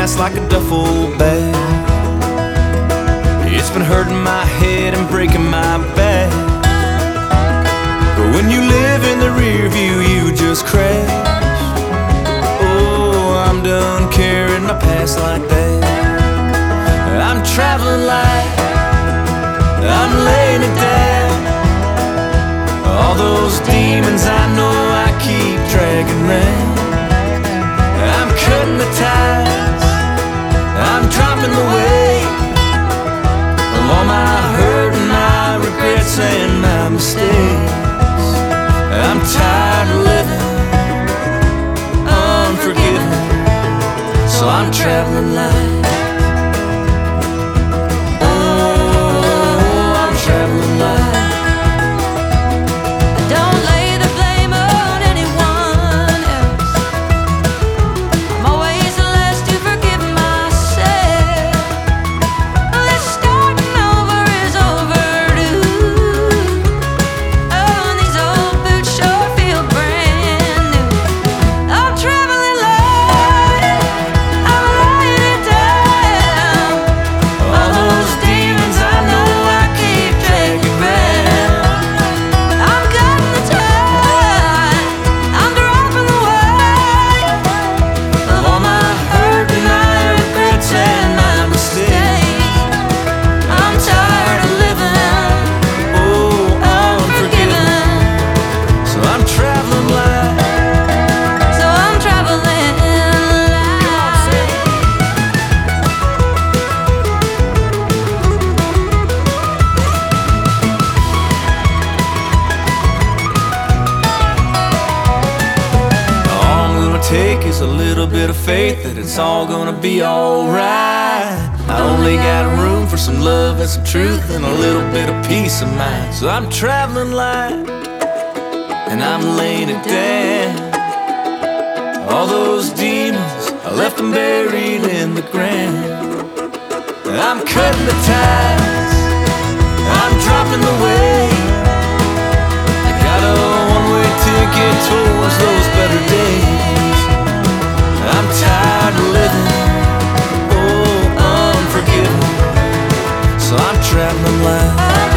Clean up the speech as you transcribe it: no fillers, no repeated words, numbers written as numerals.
past like a duffel bag. It's been hurting my head and breaking my back. But when you live in the rear view, you just crash. Oh, I'm done carrying my past like that. I'm traveling light, I'm laying it down. All those demons I know I keep dragging round. I'm cutting the ties, I'm dropping the weight of all my hurt and my regrets and my mistakes. I'm tired of living unforgiven, so I'm traveling light. Oh, I'm traveling light. Take is a little bit of faith that it's all gonna be alright. I only got room for some love and some truth and a little bit of peace of mind. So I'm traveling light and I'm laying it down. All those demons, I left them buried in the ground. I'm cutting the ties, I'm dropping the weight. I got a one-way ticket towards those better days. I'm tired of living, oh, unforgiven, so I'm traveling light.